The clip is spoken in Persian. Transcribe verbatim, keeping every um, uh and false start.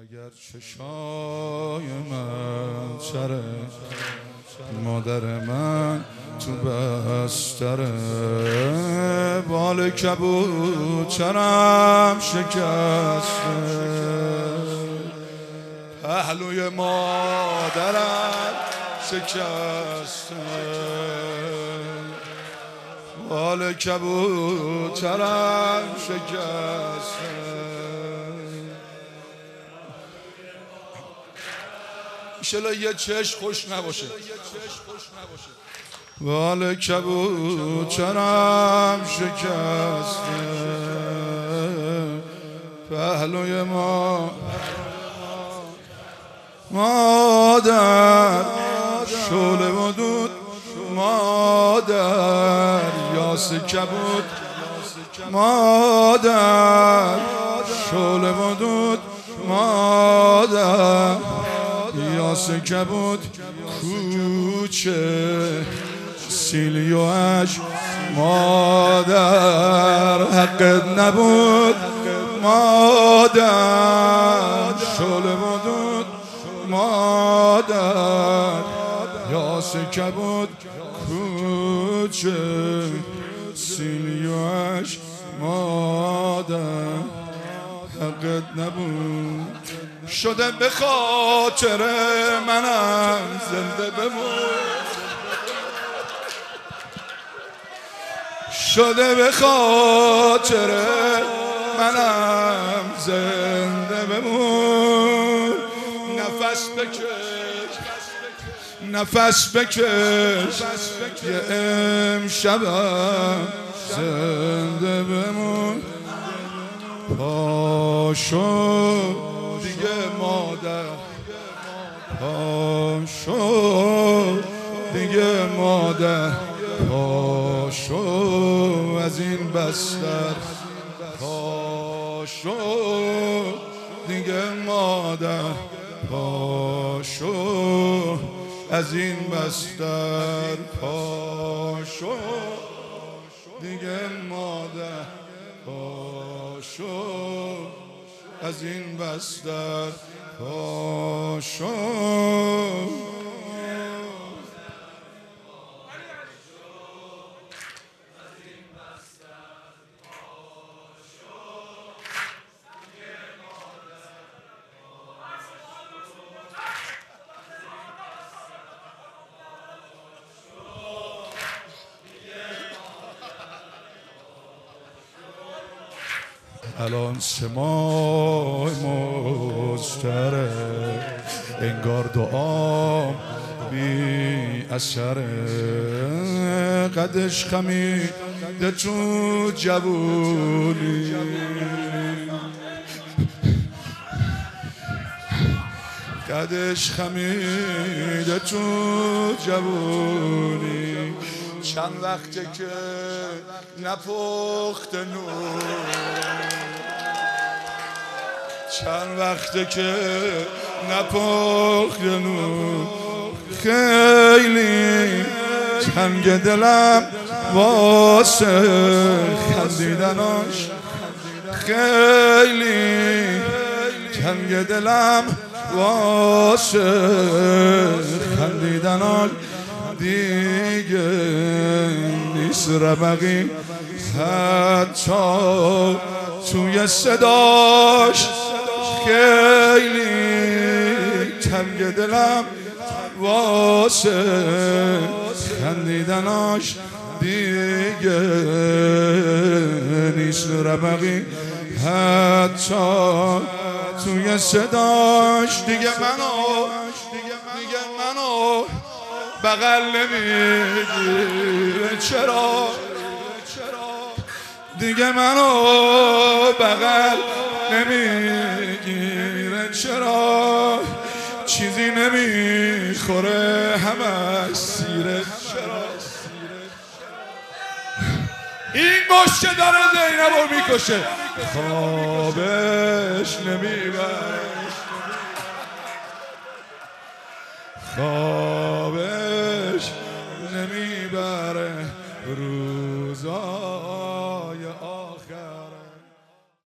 اگر چشای من چره مادر من تو بستره بال کبوترم شکسته پهلوی مادرم شکسته بال کبوترم شکسته ایشالا یه چشم خوش نباشه بال کبوترم شکسته پهلوی ما مادر شعله و دود مادر یاس کبود مادر شعله و دود مادر یاس کبود کوچه سیلیوش مادر حقت نبود مادر شعله و دود مادر یاس کبود کوچه سیلیوش مادر حقت نبود شده به خاطر منم زنده بمون شده به خاطر منم زنده بمون نفس بکش نفس بکش یه امشبم زنده بمون پاشو دیگه مادر پاشو دیگه مادر پاشو از این بستر پاشو دیگه مادر پاشو از این بستر پاشو دیگه مادر پاشو از این بستر پاشو الان سماع مستره انگار دعام بی اثره قدش خمیده تو جوونی قدش خمیده تو جوونی چند وقته که نپخت نون چند وقته که نپخت نون خیلی تنگ دلم واسه خندیدناش خیلی تنگ دلم واسه خندیدناش دیگه نیست رمقی حتی توی صداش خیلی تنگ دلم واسه خندیدناش دیگه نیست رمقی حتی توی صداش دیگه منو دیگه منو بغل نمیگیره چرا دیگه منو بغل نمیگیره چرا چیزی نمیخوره همه سیره چرا این مشت داره زینبو میکشه خوابش نمیبره خوابش نمیبره روزا